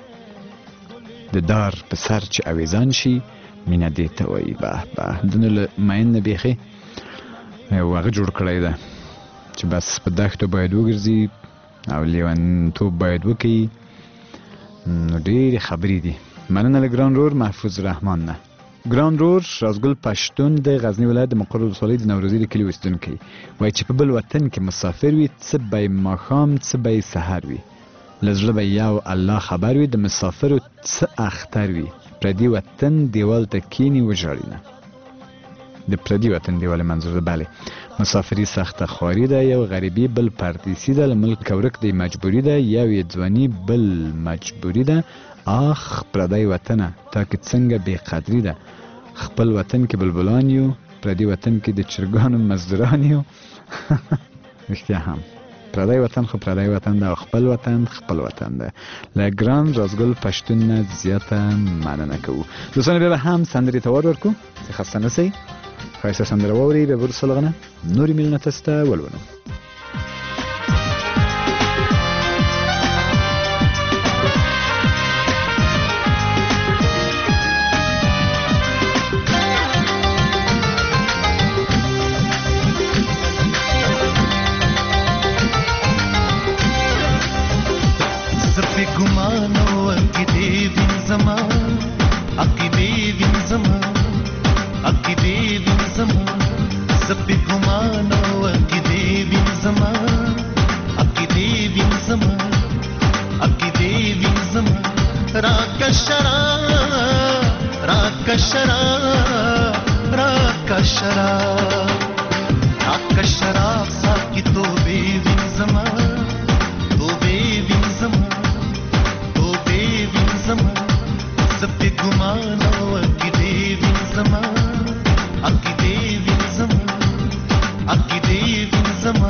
د دار په سر چې اویزان شي مینه دې ته وایي به به دونه له مین نه بیخي یو هغه جوړ کړی ده چې بس په دښتو باید وګرځي او لیونتوب باید وکړي نو ډېرې خبرې دي مننه له ګران رور محفوظ الرحمن نه ګران رور رازګل پښتون د غزنی ولایت د مقر ولسوالۍ د نوروزي د کلي اوسیدونکی وایي چې په بل وطن کې مسافر وي څه به یې ماښام څه به یې سحر وي له زړه به یو الله خبر وي د مسافرو څه اختر وي پردي وطن دیوال ته کینی وژاړي نه د پردي وطن دیوال منظور ده بله مسافري سخته خواري ده یو غریبي بل پردیسي ده له ملک ورک دی مجبوري ده یو یې ځواني بل مجبوري ده آخ پردی وطنه تا که څنګه بې قدري ده خپل وطن کې بلبلان یو پردي وطن کې د چرګانو مزدوران یو رښتیا هم پردی وطن خو پردی وطن ده او خپل وطن خپل وطن ده له ګران رازګل پښتون نه زیاته مننه کوو دوستانو بیا به هم سندرې ته ور ورکو چې خسته نسئ ښایسته سندره واورئ بیا به وروسته لغنه نورې میلونه تاسو ته ولولم شراب ساقي توبې وینځما توبې وینځما توبې وینځما زپې ګمان او عقیدې وینځما عقیدې وینځما عقیدې وینځما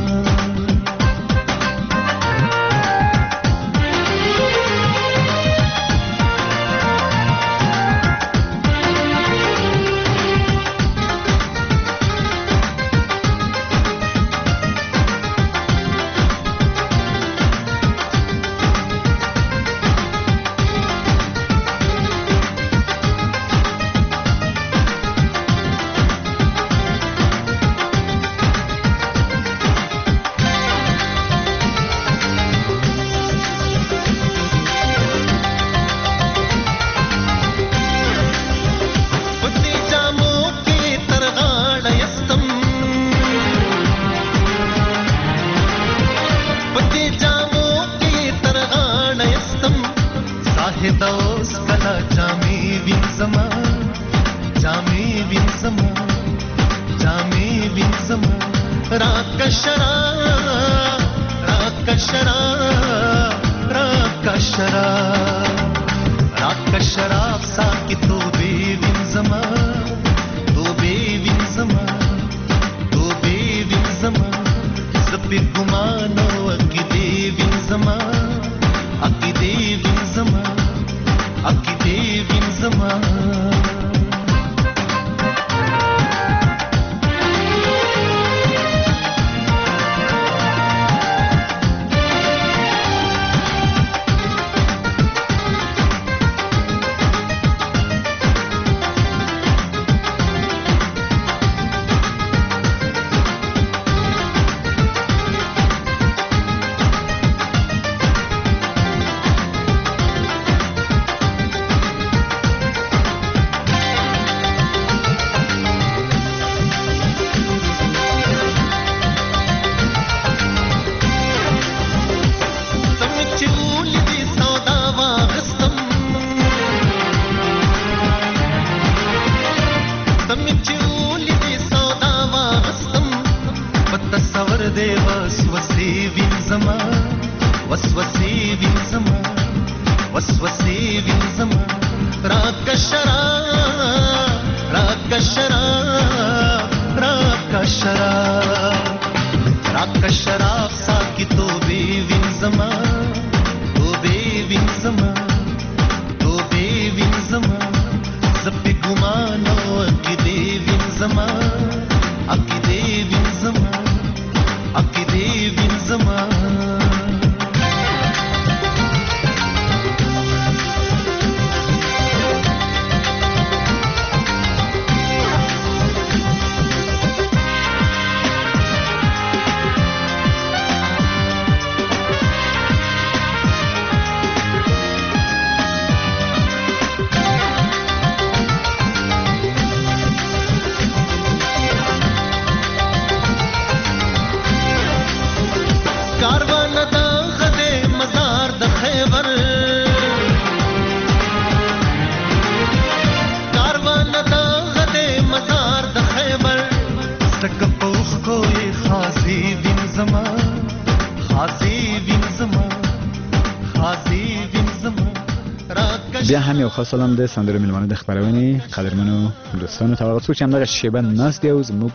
بیا هم یو خاص سلام د سندرو میلمانه د خبرونې قدرمنو دوستانو ته څوک چې همدغه شیبه ناست دی او زموږ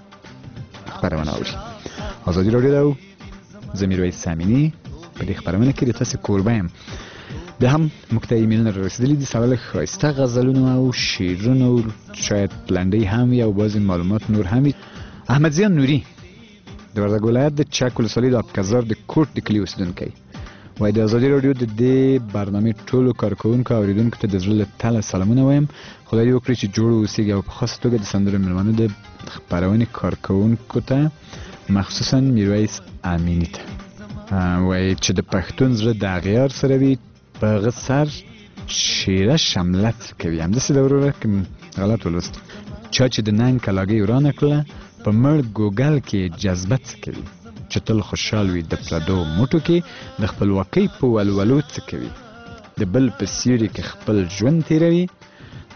خبرونه اوري. ازادي راډیو ده او زه میرویس سامینی په دې خبرونه کې د تاسو کوربه یم. بیا هم موږ ته ایمیلونه رسیدلي دي، سوال ښایسته غزلونه او شعرونه، شاید لنډۍ هم یا بعضې معلومات نور هم. احمد زیان نوري د وردګ ولایت د چک ولسوالۍ د ابکزار د کوټ د کلي اوسېدونکی وایي د ازادي راډیو د دې برنامې ټولو کارکوونکو او اورېدونکو ته د زړه له تله سلامونه وایم. خدای دې وکړي چې جوړ اوسېږي او په خاصه توګه د سندرو میلمانو د خپرونې کارکوونکو ته مخصوصا میرویس امیني ته وایي چې د پښتون زړه د اغیار سره وي، په هغه سر شیره شملت کوي. همداسې ده وروره که غلط ولوست. چا چې د ننګ کلاګۍ ورانه کړله په مړ ګوګل کې جذبه څه کوي، چې تل خوشحال وي د پردو موټو کې د خپلواکۍ په ولولو څه کوي، د بل په سیوري کې خپل ژوند تیروي،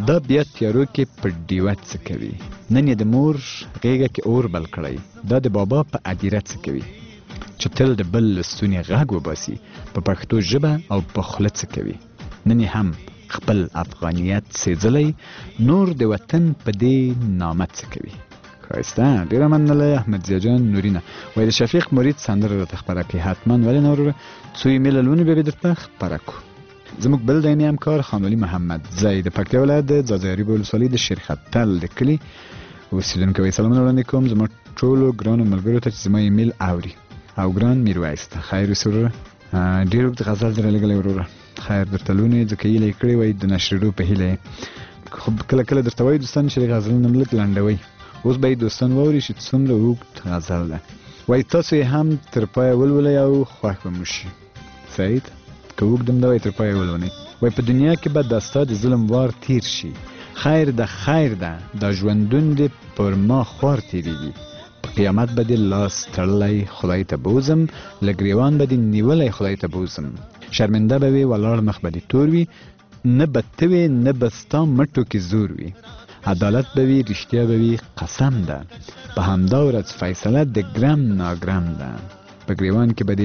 دا بیا تیارو کې په ډیوه څه کوي. نن یې د مور غېږه کې اور بل کړی. دا د بابا په ادیره څه کوي چې تل د بل له ستوني غږ وباسي. په پښتو ژبه او په خوله څه کوي. نن یې هم خپل افغانیت سېځلی. نور د وطن په دې نامه څه کوي. ښایسته، ډېره مننه احمد ضیا جان نورینه. وایي د شفیق مرید سندره راته خپره کړي. حتما ولې نه وروره، څو ایمیلونه به درته خپره کړو. زموږ بل دیني همکار خانولي محمد زی د پکتیا ولایت د ځاځي ولسوالۍ د شیرختل د کلي اوسېدونکی وایي سلامونه وړاندې کوم زما ټولو ګرانو ملګرو ته چې زما ایمیل اوري. او ګران میرویس ته خیر اوسې وروره. ډېر اوږد غزل در لېږلی وروره. خیر درته لونې ځکه هیله یې کړې وایي د نشرېدو په هیله یې. خو کله کله درته وایي دوستان چې غزلونه لږ لنډوئ. اوس به یې دوستان واوري چې څومره اوږد غزل ده. وایي تاسو یې هم تر پایه ولولئ او خوښ به مو شي. سعید که اوږدم ده وایي تر پایه ولولئ. وایي په دنیا کې به دا ستا د ظلم وار تیر شي. خیر ده خیر ده دا ژوندون دې پر ما خوار تېرېږي. په قیامت به دې لاس تړلی خدای ته بوزم. له ګریوان به دې نیولی خدای ته بوزم. شرمنده به وي ولاړ مخ به دې تور وي. نه به ته وې نه به ستا مټو کې زور وي. عدالت به وي رښتیا به وي قسم ده. په همدا ورځ فیصله د ګرم ناګرم ده. په ګریوان کې به دې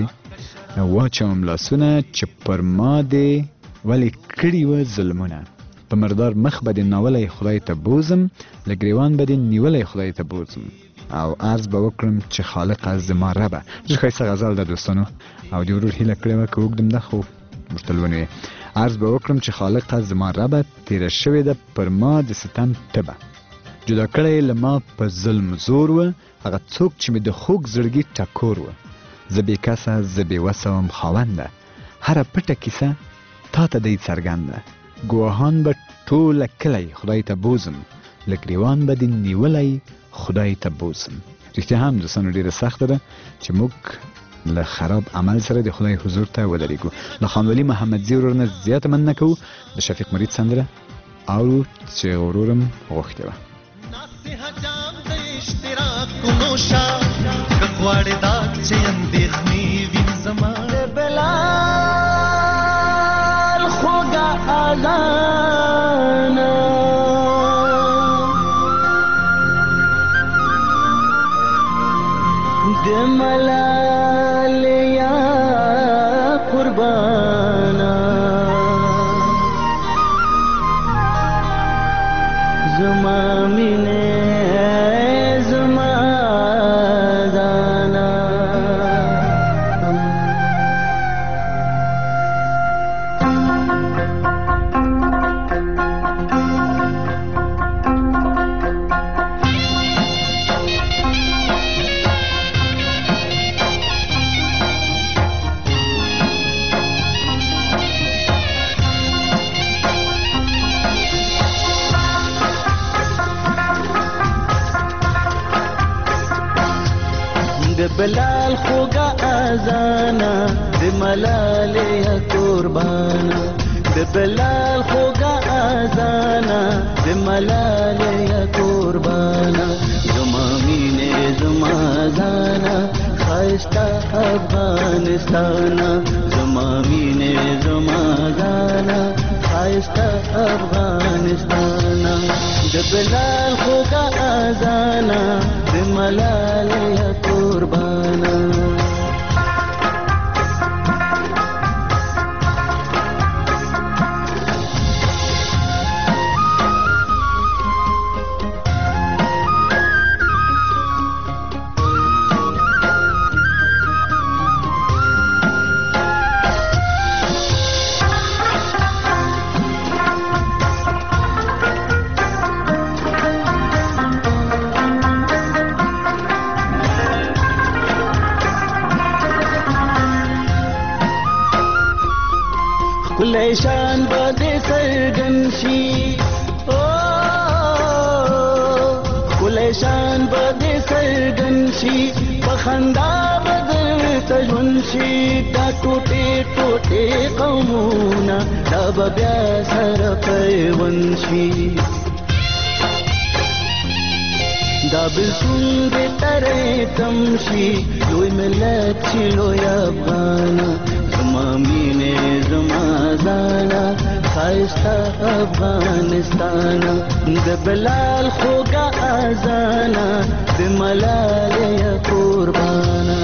واچوم لاسونه چې پر ما دې ولې کړي وه ظلمونه. په مردار مخ به دې ناولی خدای ته بوزم. له ګریوان به دې نیولی خدای ته بوزم. او عرض به وکړم چې خالقه زما ربه. ډېر ښایسته غزل ده دوستانو. او د ورور هیله کړې وه که اوږدم ده خو ورته لونې. عرض به وکړم چې خالقه زما ربه تیره شوې ده پر ما د ستم تبه. جدا کړی له ما په ظلم زور وه. هغه څوک چې مې د خوږ زړګي ټکور وه. زه بې کسه زه بې وسه وم خاونده. هره پټه کیسه تا ته دی څرګنده. ګواهان به ټوله کلی خدای ته بوزم. له ګریوان به دې نیولی خدای ته بوزم. رښتیا هم دوستانو ډېره سخته ده چې موږ له خراب عمل سره د خدای حضور ته ودرېږو. له خانولي محمد زی ورور نه زیاته مننه کوو. د شفیق مرید سندره اورو چې ورورم غوښتې وه. غواړې دا چې اندېښنې وین زما د بلال خوږه اذانه د ملال یا قربانه زما مینه بلال خوږه اذانه د ملالې قربانه. د بلال خوږه اذانه د ملالې قربانه. زما مینې زما ځانه ښایسته افغانستانه. زما مینې زما ځانه ښایسته افغانستانه. د بلال خوږه اذانه د ملالې قربانه. شان به دې څرګن شي. ښکلی شان به دې څرګن شي. په خندا به درته ژوند شي. دا ټوټې ټوټې قومونه دا به بیا سره پیوند شي. دا بلسون دې ترې تم شي. لوی ملت شي لوی افغانه. زما مینې زما زانا خایسته افغانستانا د بلال خوږه اذانا د ملالۍ قربانا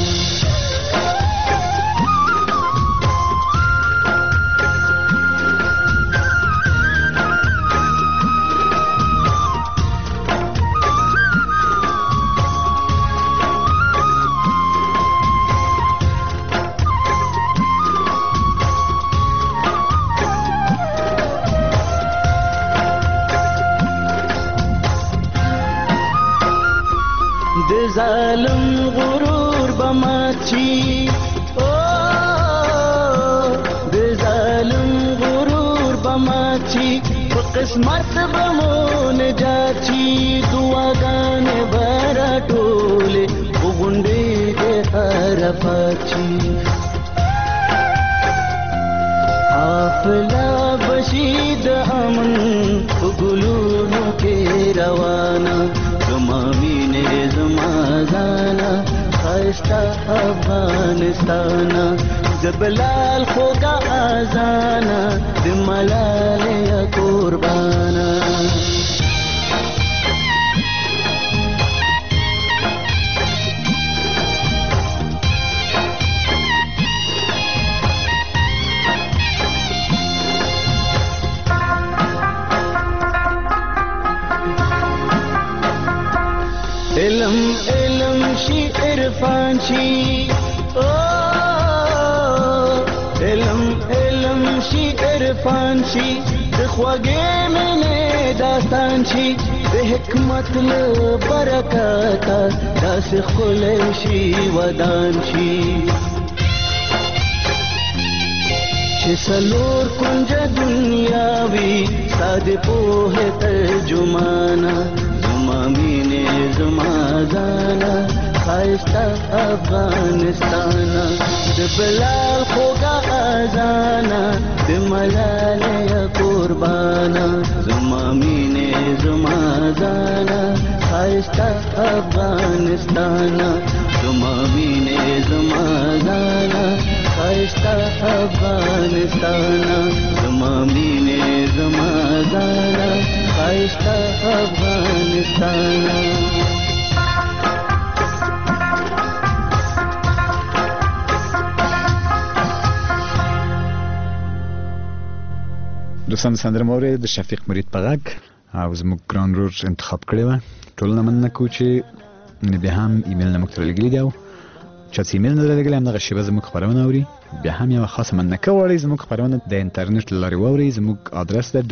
ظالم غرور بماچی د ظالم غرور بماچی په قسمت بمون جاچی دعاګانې برا ټولې وګونډې د حرفاچی حافلا بشید امن ګلونو کې روانه زما مینې زما زانا خایسته افغانستانا د بلال خوږه اذانا د ملالۍ قربانا علم علم شي عرفان شي علم علم شي عرفان شي د خوږې مینې داستان شي د حکمت له برکته داسې ښکلی شي ودان شي چې څلور کنجه دنیا وي ستا د پوهې ترجمانه زما مینې زما زانا خایسته افغانستانا د بلال خوږه اذانا د ملالۍ قربانا زما مینې زما زانا خایسته افغانستانا زما مینې زما زانا خایسته افغانستانا زما مینې زما زانا خایسته افغانستانا دوستان سندره مورې د شفیق مرید په غږ او زموږ ګران رور انتخاب کړې وه ټولنه مننه کوو چې بیا هم ایمیل نه موږ ته رالیږلي دي او چا چې ایمیل نه رالیږلي همدغه شیبه زموږ خپرونه اوري بیا هم یوه خاصه مننه که غواړئ زموږ خپرونه د انټرنیټ له لارې واورئ زموږ ادرس ده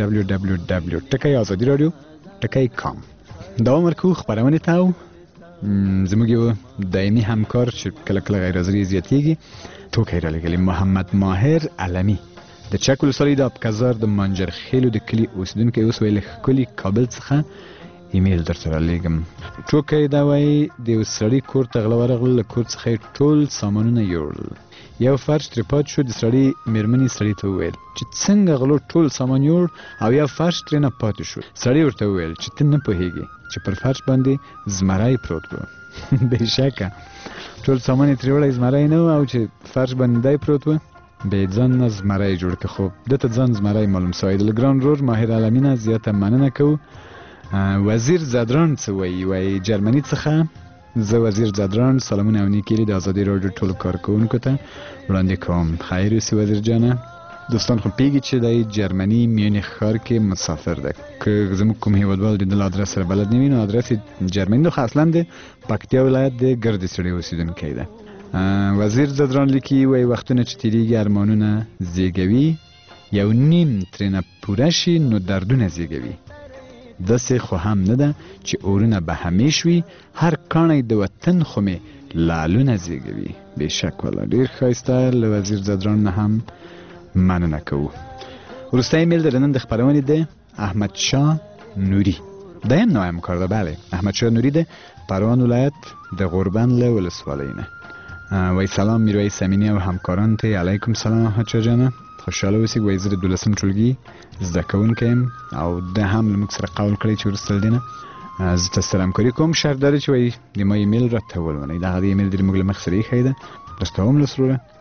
www.azadiradio.com دا عمر کوو خپرونې ته او زموږ یو دایمي همکار چې کله کله غیر حاضري زیاتېږي ټوکی رالیږلي محمد ماهر علمي د چک ولسوالۍ د ابکزار د منجرخیلو د کلي اوسېدونکی اوس ویل ښکلي کابل څخه ایمیل درته رالیږم ټوکی دا وایي د یو سړي کور ته غله ورغله له کور څخه یې ټول سامانونه یوړل یو فرش ترې پاتې شو د سړي مېرمنې سړي ته وویل چې څنګه غلو ټول سامان یوړ او یو فرش ترې نه پاتې شو سړي ورته وویل چې ته نه پوهېږې چې پر فرش باندې زمری پروت و بېشکه ټول سامان یې ترې وړی زمری نه و او چې فرش باندې دی پروت و به ځان نه زمری جوړ که خو دته ځان زمری معلوم سوی د ګران رور ماهر علمي نه زیاته مننه کوو وزیر زدران څه وایي جرمني څخه زه وزیر زدران سلامونه او نیکیلي د ازادي راډیو ټولو کارکوونکو ته وړاندې کوم خیر اوسې وزیر جانه دوستان خو پیږي چې د جرمني میونخ ښار کې مسافر ده که زموږ کوم هیوادوال د دل آدرس سره بلد نه وي نو آدرس جرمني نو خو اصلا د پکتیا ولایت د ګردې سړي اوسېدونکی ده وزیر زدران لیکي وایي وختونه چې تېرېږي ارمانونه زیږوي یو نیم ترېنه پوره شي نو دردونه زیږوي داسې خو هم نه ده چې اورونه به همیش وي هر کاڼی د وطن خو مې لعلونه زیږوي بېشک والا ډېر ښایسته له وزیر زدران نه هم مننه کوو وروستی ایمیل د نن د خپرونې د احمدشاه نوري دا هم نوی همکار ده بله احمدشاه نوري د پروان ولایت د غوربند له ولسوالۍ نه وایي سلام میرویس امینی او همکاران ته علیکم سلام احمدشاه جانه خوشحاله اوسئ وایي زه د 12 ټولګي زده کوونکی یم او ده هم له موږ سره قول کړی چې وروسته له دې نه زه تاسو سره همکاري کوم شرط داره چې وایي د ما ایمیل راته ولولئ دغه د ایمیل د موږ له مخې سره ایښی ده درته هم لوس وروره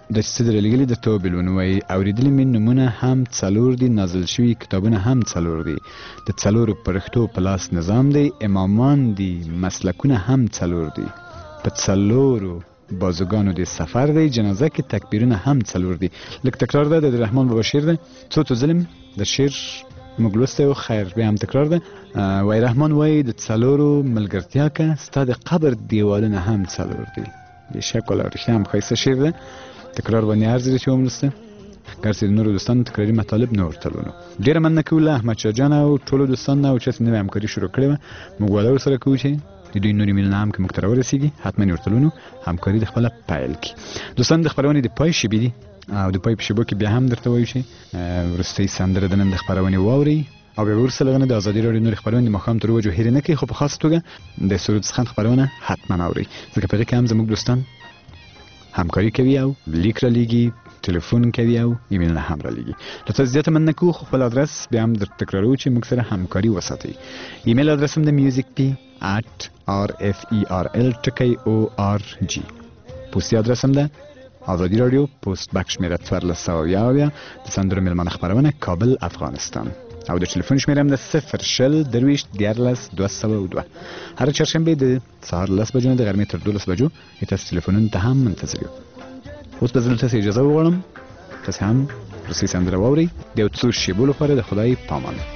د څه درلګلې د تو بلون وای اوریدلې من نمونه هم څلور دي، نازل شوی کتابونه هم څلور دي، د څلورو پرښتو پلاس نظام دی، امامان دي، مسلکونه هم څلور دي، په څلورو بازوګانو د سفر دی، جنازه کې تکبیرونه هم څلور دي. لکه تکرار ده د رحمان بابا شعر ده، څو تو ظلم د شعر موږ لوسته او خیر بیا هم تکرار ده. وای رحمان وای د څلورو ملګرتیا که ستا د قبر دیوالونه هم څلور دي. بېشک ولا رښتیا هم ښایسته شعر ده، تکرار باندې ارزي چې وملسته ګرځي د نورو دوستانو تکراري مطالب نه ورتلونو. ډیره مننه کوو له احمد شاه جان او ټولو دوستانو او چې نوې همکاري شروع کړې وه. موږ واده ورسره کوو چې د دوی نورې مینونه هم که موږ ته راورسېږي حتما یې ورتلونو همکاري د خپله پیل کړي. دوستان د خپرونې د پای شیبې دي او د پای په شیبو کې بیا هم درته وایو چې وروستۍ سندره د نن د خپرونې واورئ او بیا وروسته له هغه نه د ازادي راډیو نورې خپرونې د ماښام تر 7 هېرې نه کړئ، خو په خاصه توګه د سرود څخن خپرونه حتما اورئ، ځکه په هغې کې هم زموږ دوستان همکاري کوي او لیک را لیږي، تلیفون کوي او ایمیلونه هم را لیږي. لطفا زیاته مننه کوو، خو خپل ادرس بیا هم در تکراروو چې موږ سره همکاري وساتئ. ایمیل ادرس هم د musicp@rferl.org. پوسټي ادرس هم ده ازادي راډیو پوسټ بک شمیره 1411 د سندرو میلمانه خپرونه کابل افغانستان او د ټلیفون شمیره هم ده 0 هر چهارشنبه د سهار 10 بجو نه د غرمې تر 12 بجو تاسو ټلیفونونو ته هم منتظر یو. اوس به زه تاسو اجازه وغواړم تاسو هم روسي سندره واورئ د یو څو شیبو لپاره. د خدای پامان.